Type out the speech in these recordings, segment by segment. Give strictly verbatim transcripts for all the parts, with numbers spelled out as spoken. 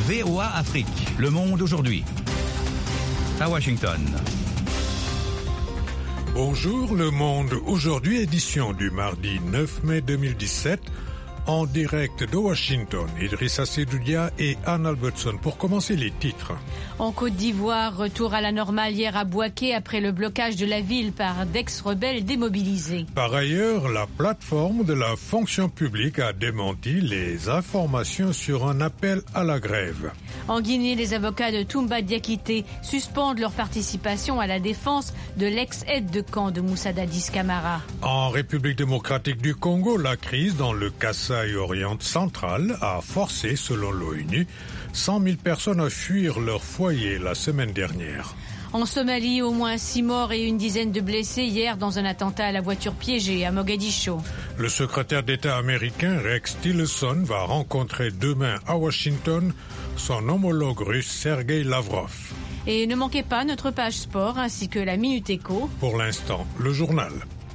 V O A Afrique, Le Monde aujourd'hui. À Washington. Bonjour Le Monde aujourd'hui, édition du mardi neuf mai deux mille dix-sept. En direct de Washington, Idrissa Sedoudia et Anne Albertson. Pour commencer, les titres. En Côte d'Ivoire, retour à la normale hier à Bouaké après le blocage de la ville par d'ex-rebelles démobilisés. Par ailleurs, la plateforme de la fonction publique a démenti les informations sur un appel à la grève. En Guinée, les avocats de Toumba Diakité suspendent leur participation à la défense de l'ex-aide de camp de Moussa Dadis Camara. En République démocratique du Congo, la crise dans le Kasaï-Orient central a forcé, selon l'ONU, cent mille personnes à fuir leur foyer la semaine dernière. En Somalie, au moins six morts et une dizaine de blessés hier dans un attentat à la voiture piégée à Mogadiscio. Le secrétaire d'État américain Rex Tillerson va rencontrer demain à Washington son homologue russe Sergei Lavrov. Et ne manquez pas notre page sport ainsi que la Minute Éco. Pour l'instant, le journal.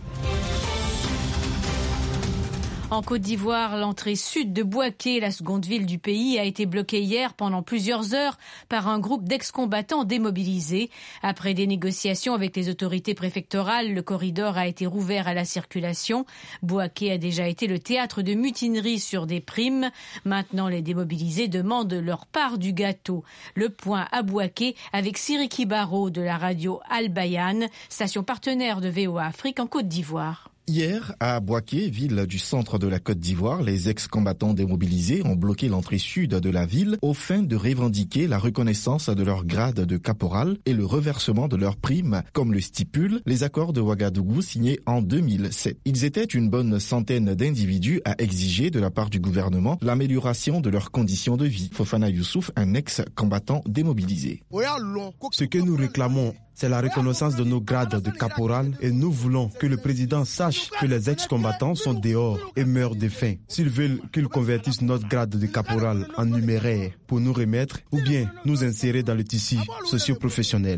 En Côte d'Ivoire, l'entrée sud de Bouaké, la seconde ville du pays, a été bloquée hier pendant plusieurs heures par un groupe d'ex-combattants démobilisés. Après des négociations avec les autorités préfectorales, le corridor a été rouvert à la circulation. Bouaké a déjà été le théâtre de mutineries sur des primes. Maintenant, les démobilisés demandent leur part du gâteau. Le point à Bouaké avec Siriki Baro de la radio Al Bayan, station partenaire de V O A Afrique en Côte d'Ivoire. Hier, à Bouaké, ville du centre de la Côte d'Ivoire, les ex-combattants démobilisés ont bloqué l'entrée sud de la ville aux fins de revendiquer la reconnaissance de leur grade de caporal et le reversement de leurs primes, comme le stipulent les accords de Ouagadougou signés en deux mille sept. Ils étaient une bonne centaine d'individus à exiger de la part du gouvernement l'amélioration de leurs conditions de vie. Fofana Youssouf, un ex-combattant démobilisé. Ce que nous réclamons, c'est la reconnaissance de nos grades de caporal et nous voulons que le président sache que les ex-combattants sont dehors et meurent de faim. S'ils veulent qu'ils convertissent notre grade de caporal en numéraire pour nous remettre ou bien nous insérer dans le tissu socio-professionnel.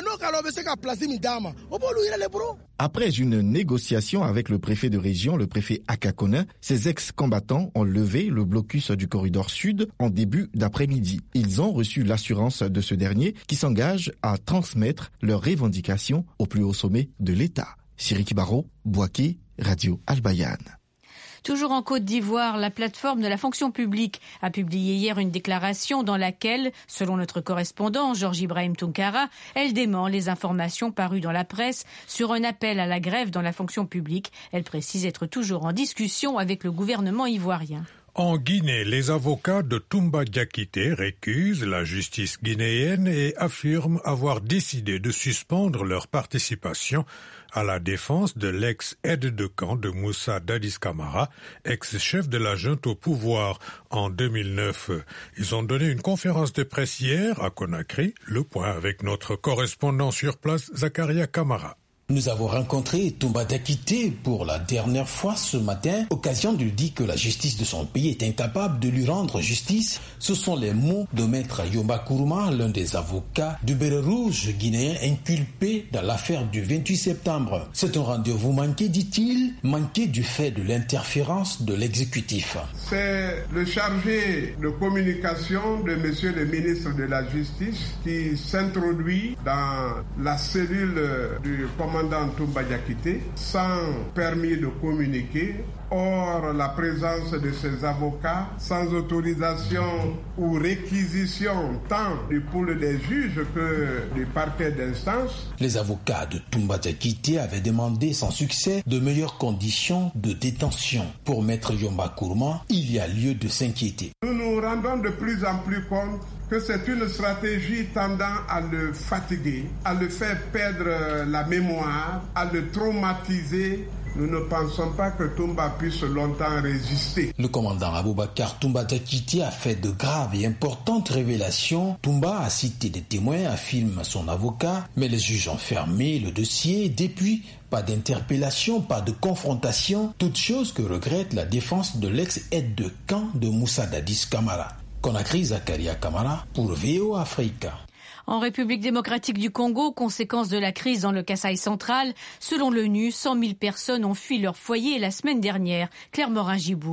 Après une négociation avec le préfet de région, le préfet Akakona, ces ex-combattants ont levé le blocus du corridor sud en début d'après-midi. Ils ont reçu l'assurance de ce dernier qui s'engage à transmettre leurs revendications au plus haut sommet de l'État. Siriki Baro, Bouaké, Radio Al Bayan. Toujours en Côte d'Ivoire, la plateforme de la fonction publique a publié hier une déclaration dans laquelle, selon notre correspondant Georges Ibrahim Tounkara, elle dément les informations parues dans la presse sur un appel à la grève dans la fonction publique. Elle précise être toujours en discussion avec le gouvernement ivoirien. En Guinée, les avocats de Toumba Diakité récusent la justice guinéenne et affirment avoir décidé de suspendre leur participation à la défense de l'ex-aide de camp de Moussa Dadis Camara, ex-chef de la junte au pouvoir en deux mille neuf. Ils ont donné une conférence de presse hier à Conakry. Le point avec notre correspondant sur place, Zakaria Kamara. Nous avons rencontré Toumba Diakité pour la dernière fois ce matin, occasion de lui dire que la justice de son pays est incapable de lui rendre justice. Ce sont les mots de maître Yomba Kourouma, l'un des avocats du béret rouge guinéen inculpé dans l'affaire du vingt-huit septembre. C'est un rendez-vous manqué, dit-il, manqué du fait de l'interférence de l'exécutif. C'est le chargé de communication de monsieur le ministre de la Justice qui s'introduit dans la cellule du commandant Toumba Diakité sans permis de communiquer. Or, la présence de ces avocats sans autorisation ou réquisition tant du pôle des juges que du parquet d'instance. Les avocats de Toumba Diakité avaient demandé sans succès de meilleures conditions de détention. Pour maître Yomba Kourouma, il y a lieu de s'inquiéter. Nous nous rendons de plus en plus compte que c'est une stratégie tendant à le fatiguer, à le faire perdre la mémoire, à le traumatiser. Nous ne pensons pas que Toumba puisse longtemps résister. Le commandant Aboubakar Toumba Diakité a fait de graves et importantes révélations. Toumba a cité des témoins, affirme son avocat, mais les juges ont fermé le dossier. Depuis, pas d'interpellation, pas de confrontation, toute chose que regrette la défense de l'ex-aide de camp de Moussa Dadis Camara. Conakry, Zakaria Kamara pour V O A Afrique. En République démocratique du Congo, conséquence de la crise dans le Kasaï central, selon l'ONU, cent mille personnes ont fui leur foyer la semaine dernière. Claire Morin-Gibourg.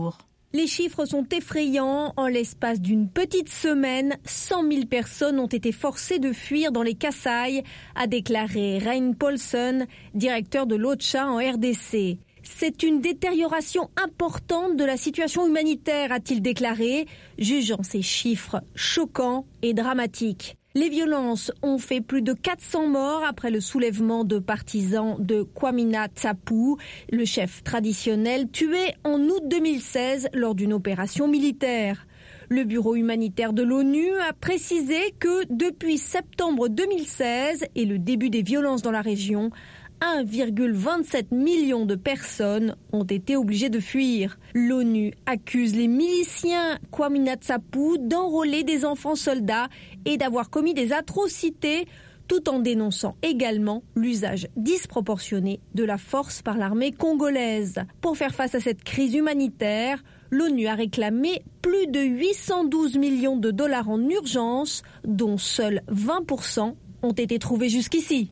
Les chiffres sont effrayants. En l'espace d'une petite semaine, cent mille personnes ont été forcées de fuir dans les Kasaï, a déclaré Rein Paulsen, directeur de l'OCHA en R D C. C'est une détérioration importante de la situation humanitaire, a-t-il déclaré, jugeant ces chiffres choquants et dramatiques. Les violences ont fait plus de quatre cents morts après le soulèvement de partisans de Kwamina Tapu, le chef traditionnel tué en août deux mille seize lors d'une opération militaire. Le bureau humanitaire de l'ONU a précisé que depuis septembre deux mille seize et le début des violences dans la région, un virgule vingt-sept million de personnes ont été obligées de fuir. L'ONU accuse les miliciens Kwamina Tapu d'enrôler des enfants soldats et d'avoir commis des atrocités, tout en dénonçant également l'usage disproportionné de la force par l'armée congolaise. Pour faire face à cette crise humanitaire, l'ONU a réclamé plus de huit cent douze millions de dollars en urgence, dont seuls vingt pour cent ont été trouvés jusqu'ici.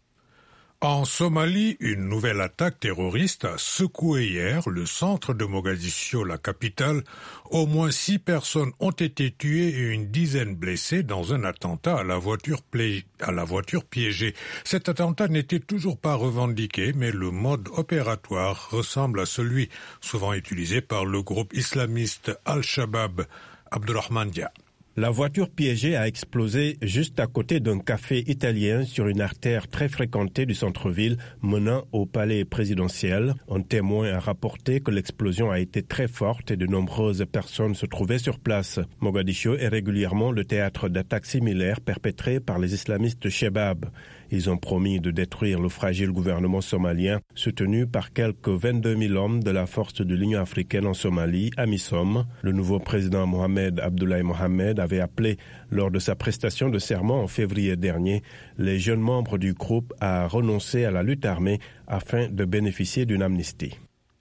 En Somalie, une nouvelle attaque terroriste a secoué hier le centre de Mogadiscio, la capitale. Au moins six personnes ont été tuées et une dizaine blessées dans un attentat à la voiture, pla- à la voiture piégée. Cet attentat n'était toujours pas revendiqué, mais le mode opératoire ressemble à celui souvent utilisé par le groupe islamiste Al-Shabaab. Abdurrahman Dia. La voiture piégée a explosé juste à côté d'un café italien sur une artère très fréquentée du centre-ville menant au palais présidentiel. Un témoin a rapporté que l'explosion a été très forte et de nombreuses personnes se trouvaient sur place. Mogadiscio est régulièrement le théâtre d'attaques similaires perpétrées par les islamistes Shabab. Ils ont promis de détruire le fragile gouvernement somalien, soutenu par quelques vingt-deux mille hommes de la force de l'Union africaine en Somalie, AMISOM. Le nouveau président Mohamed Abdullahi Mohamed avait appelé, lors de sa prestation de serment en février dernier, les jeunes membres du groupe à renoncer à la lutte armée afin de bénéficier d'une amnistie.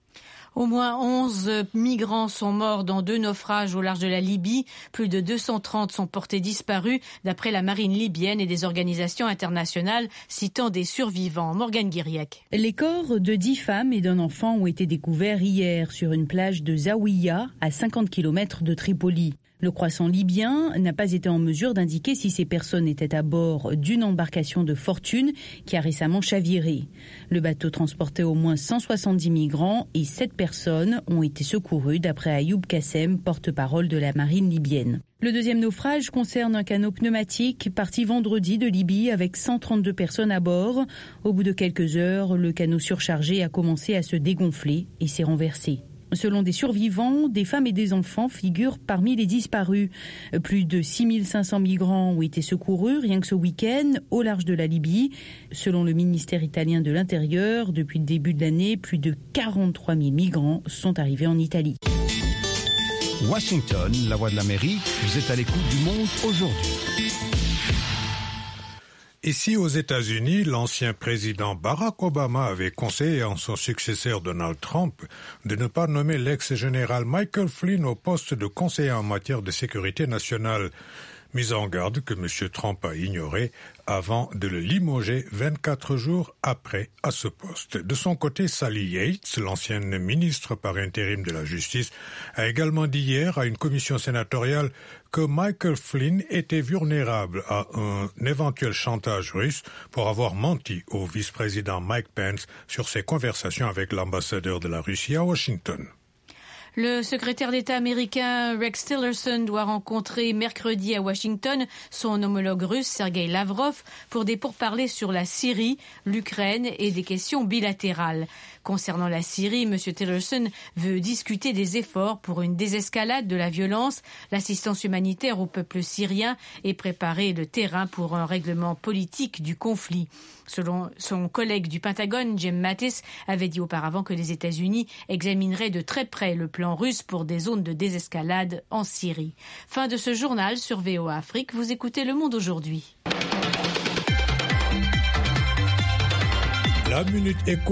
Au moins onze migrants sont morts dans deux naufrages au large de la Libye. Plus de deux cent trente sont portés disparus, d'après la marine libyenne et des organisations internationales citant des survivants. Morgane Guiriac. Les corps de dix femmes et d'un enfant ont été découverts hier sur une plage de Zawiya, à cinquante kilomètres de Tripoli. Le croissant libyen n'a pas été en mesure d'indiquer si ces personnes étaient à bord d'une embarcation de fortune qui a récemment chaviré. Le bateau transportait au moins cent soixante-dix migrants et sept personnes ont été secourues d'après Ayoub Kassem, porte-parole de la marine libyenne. Le deuxième naufrage concerne un canot pneumatique parti vendredi de Libye avec cent trente-deux personnes à bord. Au bout de quelques heures, le canot surchargé a commencé à se dégonfler et s'est renversé. Selon des survivants, des femmes et des enfants figurent parmi les disparus. Plus de six mille cinq cents migrants ont été secourus rien que ce week-end au large de la Libye. Selon le ministère italien de l'Intérieur, depuis le début de l'année, plus de quarante-trois mille migrants sont arrivés en Italie. Washington, la voix de l'Amérique, vous êtes à l'écoute du monde aujourd'hui. Ici aux États-Unis, l'ancien président Barack Obama avait conseillé à son successeur Donald Trump de ne pas nommer l'ex-général Michael Flynn au poste de conseiller en matière de sécurité nationale. Mise en garde que M. Trump a ignoré avant de le limoger vingt-quatre jours après à ce poste. De son côté, Sally Yates, l'ancienne ministre par intérim de la Justice, a également dit hier à une commission sénatoriale que Michael Flynn était vulnérable à un éventuel chantage russe pour avoir menti au vice-président Mike Pence sur ses conversations avec l'ambassadeur de la Russie à Washington. Le secrétaire d'État américain Rex Tillerson doit rencontrer mercredi à Washington son homologue russe Sergei Lavrov pour des pourparlers sur la Syrie, l'Ukraine et des questions bilatérales. Concernant la Syrie, M. Tillerson veut discuter des efforts pour une désescalade de la violence, l'assistance humanitaire au peuple syrien et préparer le terrain pour un règlement politique du conflit. Selon son collègue du Pentagone, Jim Mattis, avait dit auparavant que les États-Unis examineraient de très près le plan russe pour des zones de désescalade en Syrie. Fin de ce journal sur V O A Afrique. Vous écoutez Le Monde aujourd'hui. La Minute Éco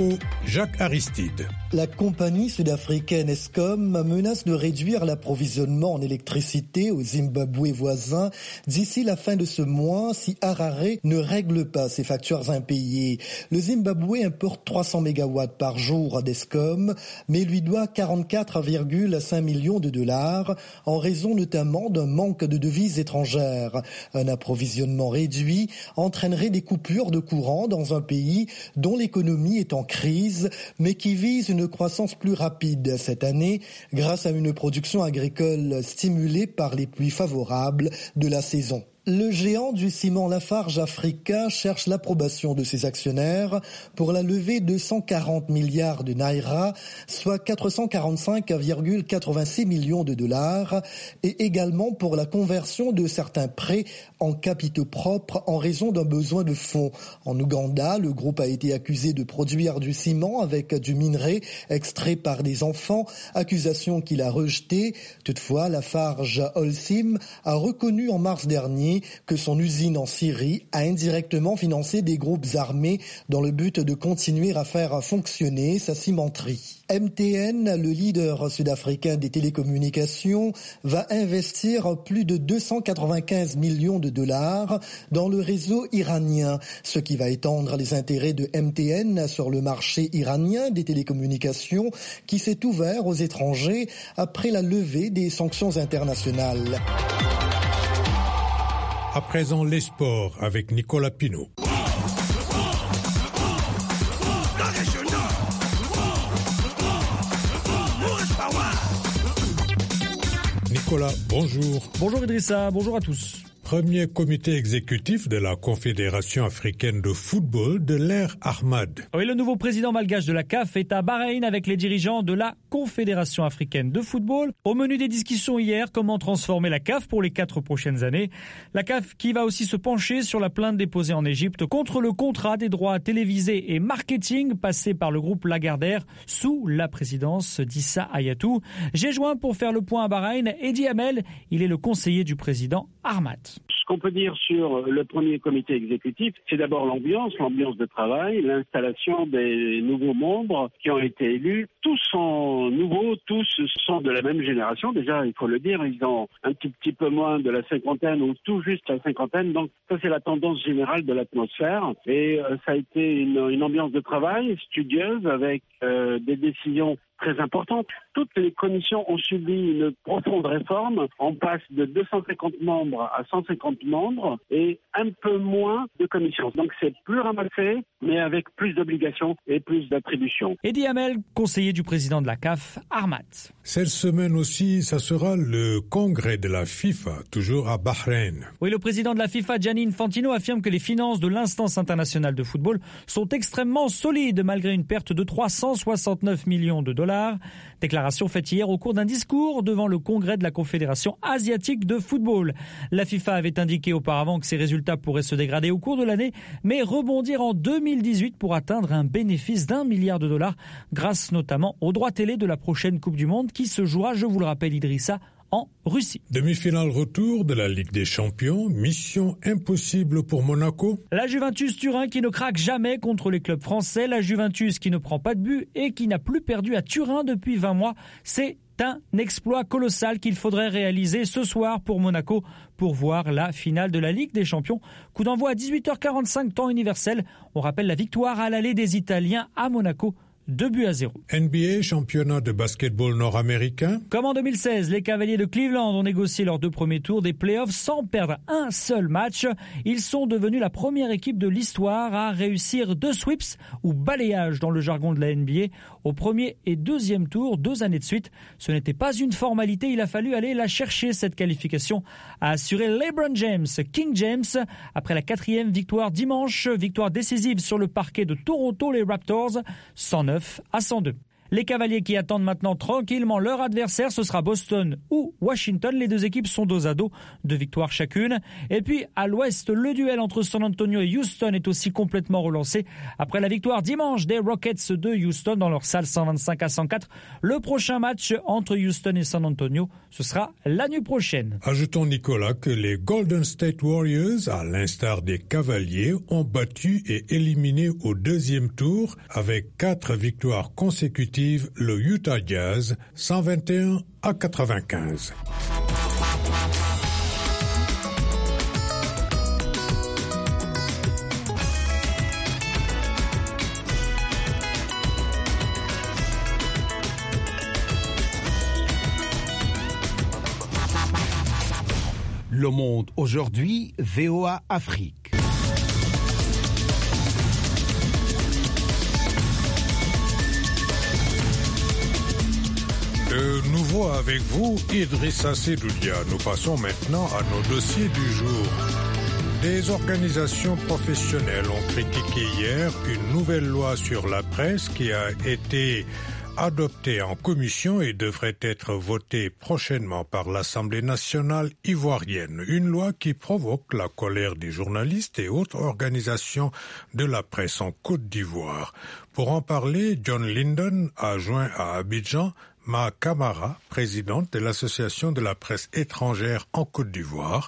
Jacques Aristide. La compagnie sud-africaine Eskom menace de réduire l'approvisionnement en électricité au Zimbabwe voisin d'ici la fin de ce mois si Harare ne règle pas ses factures impayées. Le Zimbabwe importe trois cents mégawatts par jour d'Eskom, mais lui doit quarante-quatre virgule cinq millions de dollars en raison notamment d'un manque de devises étrangères. Un approvisionnement réduit entraînerait des coupures de courant dans un pays dont l'économie est en crise, mais qui vise une croissance plus rapide cette année grâce à une production agricole stimulée par les pluies favorables de la saison. Le géant du ciment Lafarge Africa cherche l'approbation de ses actionnaires pour la levée de cent quarante milliards de naira, soit quatre cent quarante-cinq virgule quatre-vingt-six millions de dollars, et également pour la conversion de certains prêts en capitaux propres en raison d'un besoin de fonds. En Ouganda, le groupe a été accusé de produire du ciment avec du minerai extrait par des enfants, accusation qu'il a rejetée. Toutefois, Lafarge Holcim a reconnu en mars dernier que son usine en Syrie a indirectement financé des groupes armés dans le but de continuer à faire fonctionner sa cimenterie. M T N, le leader sud-africain des télécommunications, va investir plus de deux cent quatre-vingt-quinze millions de dollars dans le réseau iranien, ce qui va étendre les intérêts de M T N sur le marché iranien des télécommunications qui s'est ouvert aux étrangers après la levée des sanctions internationales. À présent, les sports avec Nicolas Pinault. Nicolas, bonjour. Bonjour Idrissa, bonjour à tous. Premier comité exécutif de la Confédération africaine de football de l'ère Ahmad. Oui, le nouveau président malgache de la C A F est à Bahreïn avec les dirigeants de la Confédération africaine de football. Au menu des discussions hier, comment transformer la C A F pour les quatre prochaines années. La C A F qui va aussi se pencher sur la plainte déposée en Égypte contre le contrat des droits télévisés et marketing passé par le groupe Lagardère sous la présidence d'Issa Hayatou. J'ai joint pour faire le point à Bahreïn Eddie Hamel, il est le conseiller du président Ahmad. Ce qu'on peut dire sur le premier comité exécutif, c'est d'abord l'ambiance, l'ambiance de travail, l'installation des nouveaux membres qui ont été élus. Tous sont nouveaux, tous sont de la même génération. Déjà, il faut le dire, ils ont un petit, petit peu moins de la cinquantaine ou tout juste la cinquantaine. Donc ça, c'est la tendance générale de l'atmosphère. Et euh, ça a été une, une ambiance de travail studieuse avec euh, des décisions très importante. Toutes les commissions ont subi une profonde réforme. On passe de deux cent cinquante membres à cent cinquante membres et un peu moins de commissions. Donc c'est plus ramassé, mais avec plus d'obligations et plus d'attributions. Eddie Hamel, conseiller du président de la C A F, Ahmad. Cette semaine aussi, ça sera le congrès de la FIFA, toujours à Bahreïn. Oui, le président de la FIFA, Gianni Infantino, affirme que les finances de l'instance internationale de football sont extrêmement solides malgré une perte de trois cent soixante-neuf millions de dollars. Déclaration faite hier au cours d'un discours devant le congrès de la Confédération asiatique de football. La FIFA avait indiqué auparavant que ses résultats pourraient se dégrader au cours de l'année, mais rebondir en deux mille dix-huit pour atteindre un bénéfice d'un milliard de dollars, grâce notamment aux droits télé de la prochaine Coupe du Monde qui se jouera, je vous le rappelle Idrissa, en Russie. Demi-finale retour de la Ligue des Champions, mission impossible pour Monaco. La Juventus Turin qui ne craque jamais contre les clubs français, la Juventus qui ne prend pas de but et qui n'a plus perdu à Turin depuis vingt mois, c'est un exploit colossal qu'il faudrait réaliser ce soir pour Monaco pour voir la finale de la Ligue des Champions. Coup d'envoi à dix-huit heures quarante-cinq temps universel. On rappelle la victoire à l'aller des Italiens à Monaco. deux buts à zéro. N B A, championnat de basketball nord-américain. Comme en deux mille seize, les Cavaliers de Cleveland ont négocié leurs deux premiers tours des playoffs sans perdre un seul match. Ils sont devenus la première équipe de l'histoire à réussir deux sweeps ou balayages dans le jargon de la N B A au premier et deuxième tour, deux années de suite. Ce n'était pas une formalité, il a fallu aller la chercher cette qualification, a assuré LeBron James, King James, après la quatrième victoire dimanche, victoire décisive sur le parquet de Toronto, les Raptors, cent neuf à cent deux. Les Cavaliers qui attendent maintenant tranquillement leur adversaire, ce sera Boston ou Washington. Les deux équipes sont dos à dos, deux victoires chacune. Et puis à l'ouest, le duel entre San Antonio et Houston est aussi complètement relancé. Après la victoire dimanche des Rockets de Houston dans leur salle cent vingt-cinq à cent quatre, le prochain match entre Houston et San Antonio, ce sera la nuit prochaine. Ajoutons, Nicolas, que les Golden State Warriors, à l'instar des Cavaliers, ont battu et éliminé au deuxième tour, avec quatre victoires consécutives, le Utah Jazz, cent vingt et un à quatre-vingt-quinze. Le Monde aujourd'hui, V O A Afrique. De nouveau avec vous, Idrissa Sedoudia. Nous passons maintenant à nos dossiers du jour. Des organisations professionnelles ont critiqué hier une nouvelle loi sur la presse qui a été adoptée en commission et devrait être votée prochainement par l'Assemblée nationale ivoirienne. Une loi qui provoque la colère des journalistes et autres organisations de la presse en Côte d'Ivoire. Pour en parler, John Linden a joint à Abidjan Ma Camara, présidente de l'Association de la presse étrangère en Côte d'Ivoire,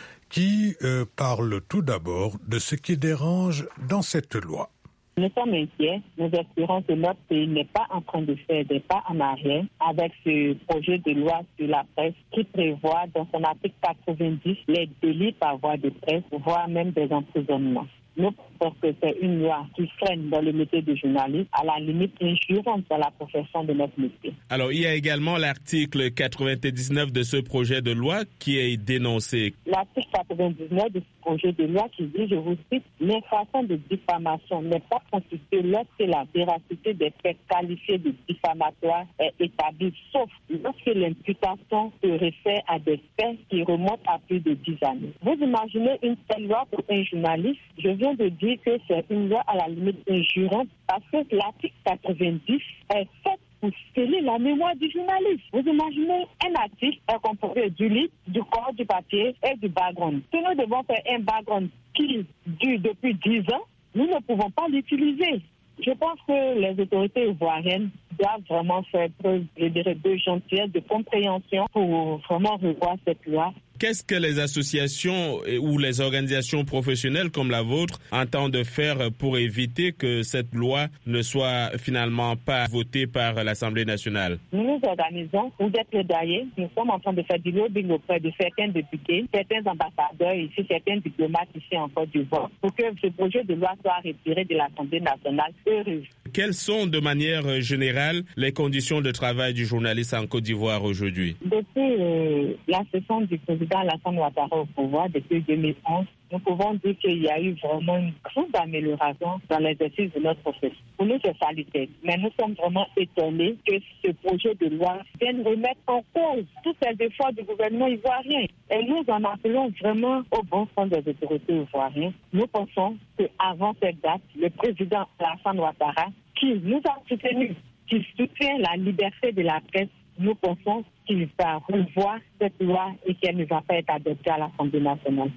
qui euh, parle tout d'abord de ce qui dérange dans cette loi. Nous sommes inquiets. Nous espérons que notre pays n'est pas en train de faire des pas en arrière avec ce projet de loi sur la presse qui prévoit dans son article quatre-vingt-dix les délits par voie de presse, voire même des emprisonnements. Nous pensons que c'est une loi qui freine dans le métier de journaliste, à la limite injuriante dans la profession de notre métier. Alors, il y a également l'article quatre-vingt-dix-neuf de ce projet de loi qui est dénoncé. L'article quatre-vingt-dix-neuf de ce projet de loi qui dit, je vous cite, l'infraction de diffamation n'est pas constituée lorsque la véracité des faits qualifiés de diffamatoires est établie, sauf lorsque l'imputation se réfère à des faits qui remontent à plus de dix années. Vous imaginez une telle loi pour un journaliste? Je viens de dire que c'est une loi à la limite injuriante parce que l'article quatre-vingt-dix est fait pour sceller la mémoire du journaliste. Vous imaginez, un article est composé du livre, du corps, du papier et du background. Si nous devons faire un background qui dure depuis dix ans, nous ne pouvons pas l'utiliser. Je pense que les autorités ivoiriennes doivent vraiment faire preuve de gentillesse, de compréhension pour vraiment revoir cette loi. Qu'est-ce que les associations ou les organisations professionnelles comme la vôtre entendent faire pour éviter que cette loi ne soit finalement pas votée par l'Assemblée nationale? Nous nous organisons pour des plaidoyers. Nous sommes en train de faire du lobbying auprès de certains députés, certains ambassadeurs ici, certains diplomates ici en Côte d'Ivoire, pour que ce projet de loi soit retiré de l'Assemblée nationale. Heureuse. Quelles sont de manière générale les conditions de travail du journaliste en Côte d'Ivoire aujourd'hui? Depuis euh, la session du président Alassane Ouattara au pouvoir, depuis deux mille onze, nous pouvons dire qu'il y a eu vraiment une grande amélioration dans l'exercice de notre profession. Pour nous, c'est salutaire. Mais nous sommes vraiment étonnés que ce projet de loi vienne remettre en cause tous ces efforts du gouvernement ivoirien. Et nous en appelons vraiment au bon sens des autorités ivoiriennes. Nous pensons qu'avant cette date, le président Alassane Ouattara, qui nous a soutenus, qui soutient la liberté de la presse, nous pensons qu'il va revoir cette loi et qu'elle ne va pas être adoptée à l'Assemblée nationale.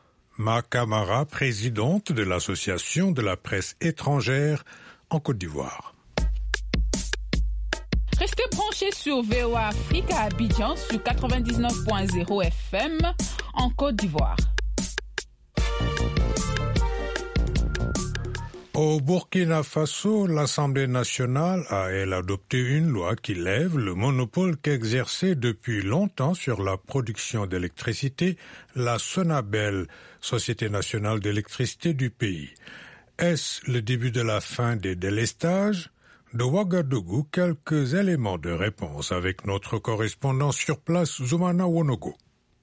Ma Camara, présidente de l'Association de la presse étrangère en Côte d'Ivoire. Restez branchés sur V O A Afrique à Abidjan sur quatre-vingt-dix-neuf point zéro F M en Côte d'Ivoire. Au Burkina Faso, l'Assemblée nationale a, elle, adopté une loi qui lève le monopole qu'exerçait depuis longtemps sur la production d'électricité la Sonabel, Société nationale d'électricité du pays. Est-ce le début de la fin des délestages? De Ouagadougou, quelques éléments de réponse avec notre correspondant sur place, Zoumana Wonogo.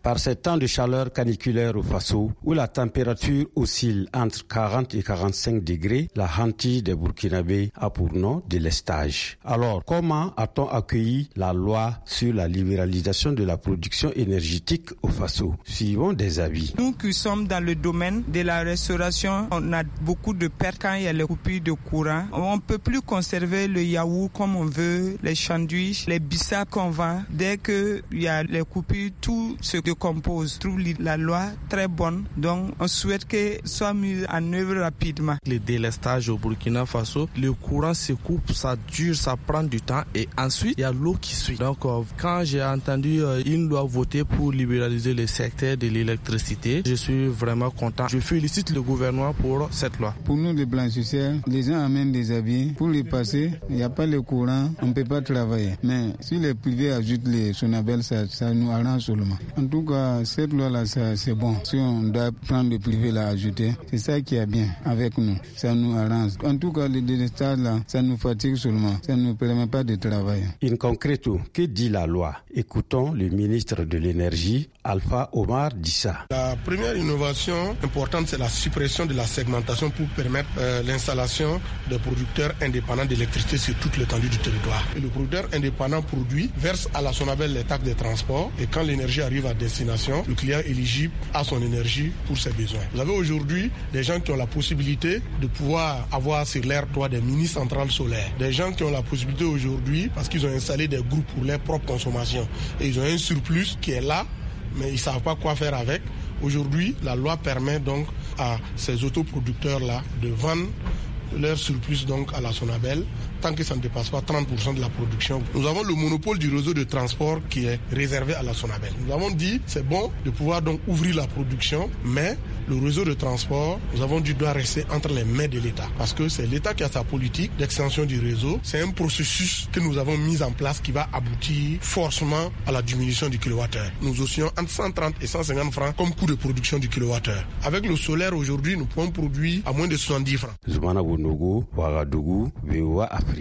Par ces temps de chaleur caniculaire au Faso, où la température oscille entre quarante et quarante-cinq degrés, la hantise des Burkinabés a pour nom délestage. Alors, comment a-t-on accueilli la loi sur la libéralisation de la production énergétique au Faso? Suivons des avis. Nous qui sommes dans le domaine de la restauration, on a beaucoup de pertes quand il y a les coupures de courant. On ne peut plus conserver le yaourt comme on veut, les sandwichs, les bissap qu'on vend. Dès qu'il y a les coupures, tout se décompose. Je trouve la loi très bonne, donc on souhaite que soit mis en œuvre rapidement. Le délestage au Burkina Faso, le courant se coupe, ça dure, ça prend du temps et ensuite il y a l'eau qui suit. Donc quand j'ai entendu euh, une loi voter pour libéraliser le secteur de l'électricité, je suis vraiment content. Je félicite le gouvernement pour cette loi. Pour nous les blanchisseurs, les gens amènent des habits. Pour les passer, il n'y a pas le courant, on ne peut pas travailler. Mais si les privés ajoutent les Sonabel, ça, ça nous arrange seulement. En tout cas, cette loi-là, c'est bon. Si on doit prendre le privé là, ajouter, c'est ça qui est bien avec nous. Ça nous arrange. En tout cas, le délestage là, ça nous fatigue seulement. Ça ne nous permet pas de travailler. In concreto, que dit la loi? Écoutons le ministre de l'Énergie, Alpha Omar Dissa. La première innovation importante, c'est la suppression de la segmentation pour permettre euh, l'installation de producteurs indépendants d'électricité sur toute l'étendue du territoire. Et le producteur indépendant produit, verse à la Sonabel les taxes de transport et quand l'énergie arrive à destination, le client est éligible à son énergie pour ses besoins. Vous avez aujourd'hui des gens qui ont la possibilité de pouvoir avoir sur leur toit des mini-centrales solaires. Des gens qui ont la possibilité aujourd'hui, parce qu'ils ont installé des groupes pour leur propre consommation et ils ont un surplus qui est là, mais ils ne savent pas quoi faire avec. Aujourd'hui, la loi permet donc à ces autoproducteurs-là de vendre leur surplus donc à la Sonabel, tant que ça ne dépasse pas trente pour cent de la production. Nous avons le monopole du réseau de transport qui est réservé à la Sonabel. Nous avons dit c'est bon de pouvoir donc ouvrir la production, mais le réseau de transport, nous avons dit doit rester entre les mains de l'État, parce que c'est l'État qui a sa politique d'extension du réseau. C'est un processus que nous avons mis en place qui va aboutir forcément à la diminution du kilowattheure. Nous oscillons entre cent trente et cent cinquante francs comme coût de production du kilowattheure. Avec le solaire aujourd'hui, nous pouvons produire à moins de soixante-dix francs. Zoumana Wonogo, Ouagadougou, V O A Afrique.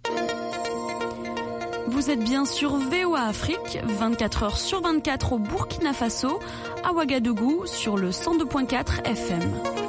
Vous êtes bien sur V O A Afrique, vingt-quatre heures sur vingt-quatre au Burkina Faso, à Ouagadougou sur le cent deux virgule quatre F M.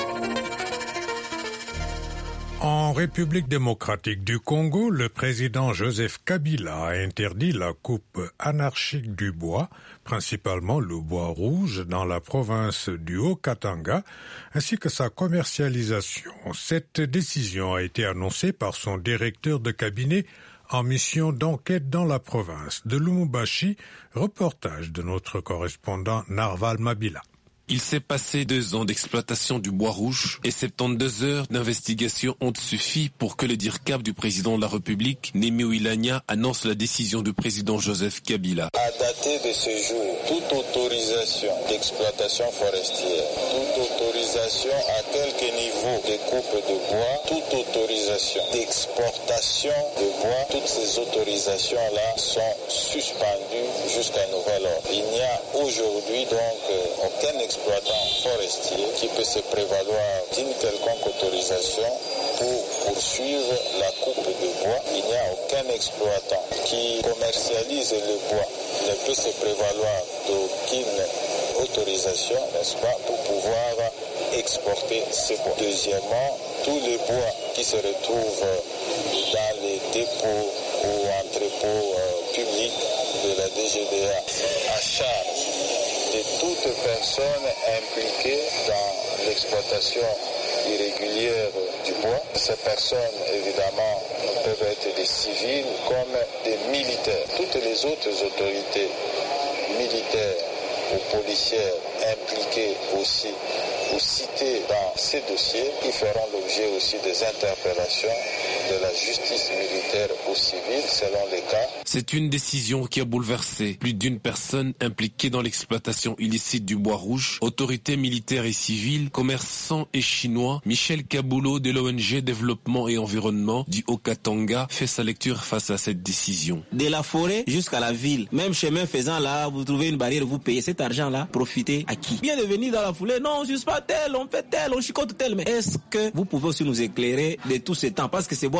En République démocratique du Congo, le président Joseph Kabila a interdit la coupe anarchique du bois, principalement le bois rouge, dans la province du Haut-Katanga, ainsi que sa commercialisation. Cette décision a été annoncée par son directeur de cabinet en mission d'enquête dans la province de Lubumbashi. Reportage de notre correspondant Narval Mabila. Il s'est passé deux ans d'exploitation du bois rouge et soixante-douze heures d'investigation ont suffi pour que le D I R C A B du président de la République, Némi Ouilania, annonce la décision du président Joseph Kabila. À dater de ce jour, toute autorisation d'exploitation forestière, toute autorisation à quelque niveau de coupe de bois, toute autorisation d'exportation de bois, toutes ces autorisations-là sont suspendues jusqu'à nouvel ordre. Il n'y a aujourd'hui donc aucun exploitant forestier qui peut se prévaloir d'une quelconque autorisation pour poursuivre la coupe de bois. Il n'y a aucun exploitant qui commercialise le bois ne peut se prévaloir d'aucune autorisation, n'est-ce pas, pour pouvoir exporter ce bois. Deuxièmement, tous les bois qui se retrouvent dans les dépôts ou entrepôts euh, publics de la D G D A à charge de toute personne impliquée dans l'exploitation irrégulière du bois. Ces personnes, évidemment, peuvent être des civils comme des militaires. Toutes les autres autorités militaires ou policières impliquées aussi ou citées dans ces dossiers, qui feront l'objet aussi des interpellations de la justice militaire ou civile selon les cas. C'est une décision qui a bouleversé plus d'une personne impliquée dans l'exploitation illicite du bois rouge. Autorités militaires et civiles, commerçants et chinois, Michel Kaboulot de l'O N G Développement et Environnement du Haut-Katanga fait sa lecture face à cette décision. De la forêt jusqu'à la ville, même chemin faisant là, vous trouvez une barrière, vous payez cet argent-là, profitez à qui? Bien de venir dans la foulée, non, on ne suce pas tel, on fait tel, on chicote tel, mais est-ce que vous pouvez aussi nous éclairer de tout ce temps? Parce que ces bois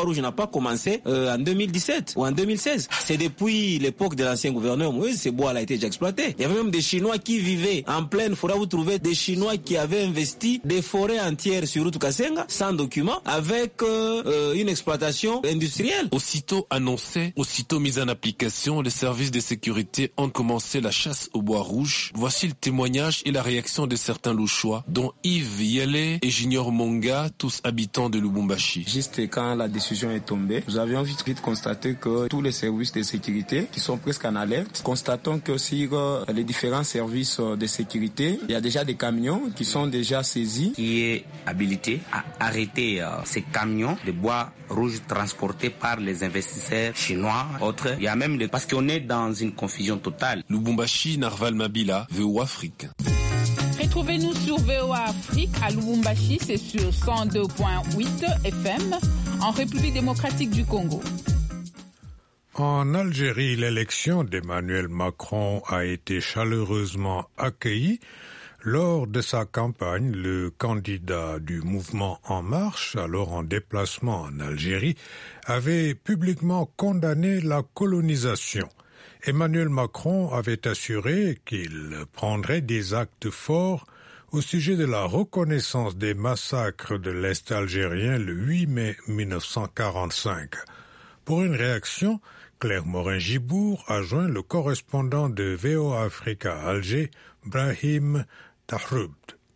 Bois-Rouge n'a pas commencé euh, en deux mille dix-sept ou en deux mille seize. C'est depuis l'époque de l'ancien gouverneur Moïse, ce bois-là a été déjà exploité. Il y avait même des Chinois qui vivaient en pleine forêt. Vous trouvez des Chinois qui avaient investi des forêts entières sur route Kasenga, sans document, avec euh, euh, une exploitation industrielle. Aussitôt annoncé, aussitôt mis en application, les services de sécurité ont commencé la chasse au bois rouge. Voici le témoignage et la réaction de certains Louchois, dont Yves Yele et Junior Monga, tous habitants de Lubumbashi. Juste quand la décision est tombée, nous avions vite, vite constaté que tous les services de sécurité qui sont presque en alerte, constatons que sur les différents services de sécurité, il y a déjà des camions qui sont déjà saisis. Qui est habilité à arrêter euh, ces camions de bois rouge transportés par les investisseurs chinois, autres. Il y a même des... parce qu'on est dans une confusion totale. Lubumbashi, Narval Mabila, V O Afrique. Retrouvez-nous sur V O A Afrique à Lubumbashi, c'est sur cent deux virgule huit F M, en République démocratique du Congo. En Algérie, l'élection d'Emmanuel Macron a été chaleureusement accueillie. Lors de sa campagne, le candidat du mouvement En Marche, alors en déplacement en Algérie, avait publiquement condamné la colonisation. Emmanuel Macron avait assuré qu'il prendrait des actes forts au sujet de la reconnaissance des massacres de l'Est algérien le huit mai mille neuf cent quarante-cinq. Pour une réaction, Claire Morin-Gibour a joint le correspondant de V O A Afrique à Alger, Brahim Tahroub.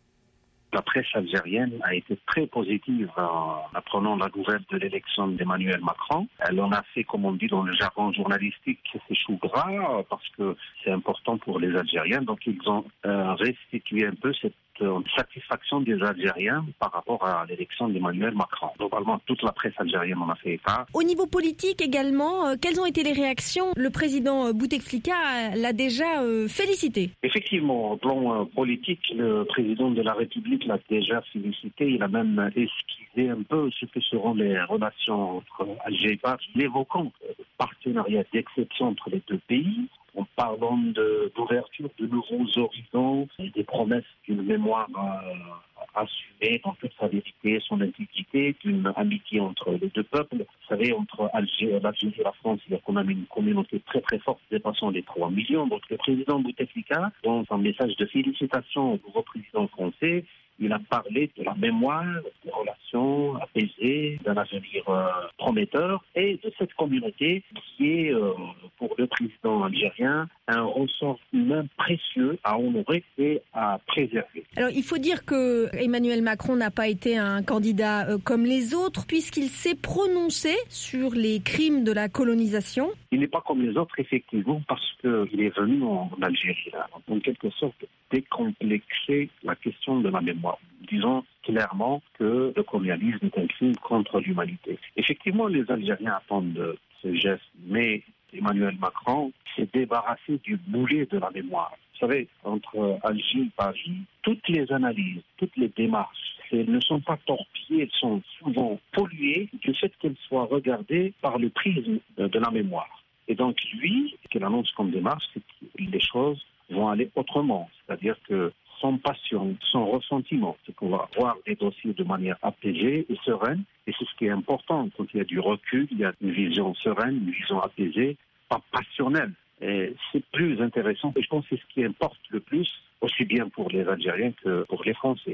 La presse algérienne a été très positive en apprenant la nouvelle de l'élection d'Emmanuel Macron. Elle en a fait, comme on dit dans le jargon journalistique, ses choux gras, parce que c'est important pour les Algériens. Donc ils ont euh, restitué un peu cette euh, satisfaction des Algériens par rapport à l'élection d'Emmanuel Macron. Globalement, toute la presse algérienne en a fait état. Au niveau politique également, euh, quelles ont été les réactions? Le président Bouteflika l'a déjà euh, félicité. Effectivement, au plan euh, politique, le président de la République l'a déjà félicité. Il a même esquissé un peu ce que seront les relations entre Alger et Paris, évoquant le partenariat d'exception entre les deux pays, en parlant de, d'ouverture de nouveaux horizons et des promesses d'une mémoire euh, assumée dans toute sa vérité, son intégrité, d'une amitié entre les deux peuples. Vous savez, entre Alger, l'Algérie et la France, il y a quand même une communauté très très forte dépassant les trois millions. Donc le président Bouteflika, dans un message de félicitations au nouveau président français, il a parlé de la mémoire, des relations apaisées, d'un avenir euh, prometteur et de cette communauté qui est, euh, pour le président algérien, un ressort humain précieux à honorer et à préserver. Alors il faut dire que Emmanuel Macron n'a pas été un candidat euh, comme les autres puisqu'il s'est prononcé sur les crimes de la colonisation. Il n'est pas comme les autres, effectivement, parce qu'il est venu en Algérie, là, en quelque sorte, décomplexer la question de la mémoire. Disons clairement que le colonialisme est un crime contre l'humanité. Effectivement, les Algériens attendent ce geste, mais Emmanuel Macron s'est débarrassé du boulet de la mémoire. Vous savez, entre Alger et Paris, toutes les analyses, toutes les démarches, elles ne sont pas torpillées, elles sont souvent polluées du fait qu'elles soient regardées par le prisme de la mémoire. Et donc lui, ce qu'il annonce comme démarche, c'est que les choses vont aller autrement. C'est-à-dire que sans passion, sans ressentiment, c'est qu'on va voir les dossiers de manière apaisée et sereine. Et c'est ce qui est important. Quand il y a du recul, il y a une vision sereine, une vision apaisée, pas passionnelle. Et c'est plus intéressant. Et je pense que c'est ce qui importe le plus, aussi bien pour les Algériens que pour les Français.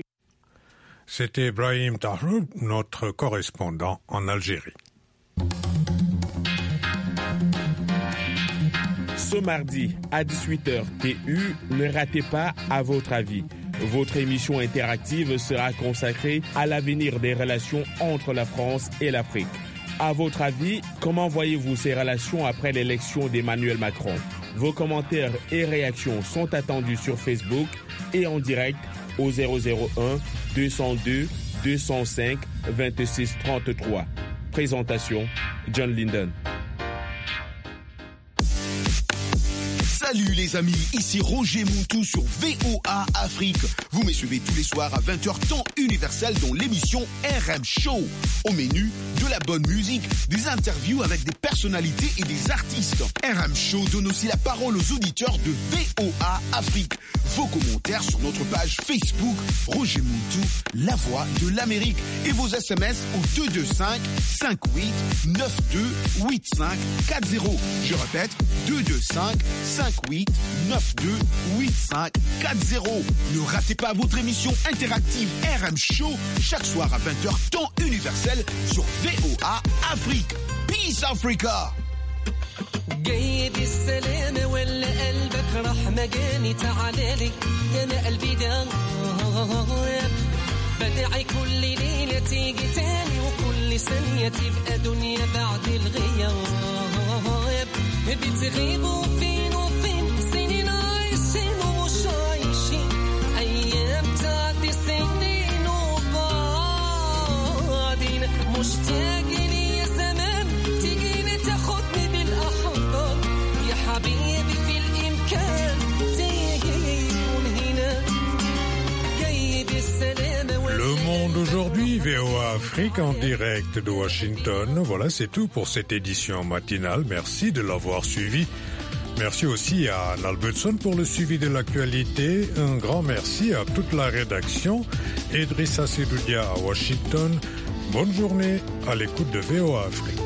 C'était Brahim Tahroub, notre correspondant en Algérie. Ce mardi à dix-huit heures T U, ne ratez pas À votre avis. Votre émission interactive sera consacrée à l'avenir des relations entre la France et l'Afrique. À votre avis, comment voyez-vous ces relations après l'élection d'Emmanuel Macron? Vos commentaires et réactions sont attendus sur Facebook et en direct au zéro zéro un deux zéro deux deux zéro cinq vingt-six trente-trois. Présentation, John Linden. Salut les amis, ici Roger Montou sur V O A Afrique. Vous me suivez tous les soirs à vingt heures temps universel dans l'émission R M Show. Au menu, de la bonne musique, des interviews avec des personnalités et des artistes. R M Show donne aussi la parole aux auditeurs de V O A Afrique. Vos commentaires sur notre page Facebook Roger Montou, la voix de l'Amérique. Et vos S M S au deux deux cinq, cinq huit, neuf deux, huit cinq quatre zéro. Je répète, deux deux cinq, cinq huit, neuf deux, huit cinq quatre zéro. Ne ratez pas votre émission interactive R M Show chaque soir à vingt heures temps universel sur V O A Afrique. Peace Africa. جاي بالسلامة ولا قلبك راح مجاني تعالالي يا ما قلبي ده بدعي كل ليلة تيجي تاني وكل ثانية تبقى دنيا بعد الغياب بتغيبوا فين وفين سنين عايشين ومش عايشين أيام تعدي سنين وبعدين مشتاق لي يا زمان تيجيني تاخدني بالأحضان يا حبيبي في الإمكان تيجون هنا جاي بالسلامة. Le monde aujourd'hui, V O A Afrique en direct de Washington. Voilà, c'est tout pour cette édition matinale. Merci de l'avoir suivi. Merci aussi à Nalbutson pour le suivi de l'actualité. Un grand merci à toute la rédaction. Idrissa Sidoudia à Washington. Bonne journée à l'écoute de V O A Afrique.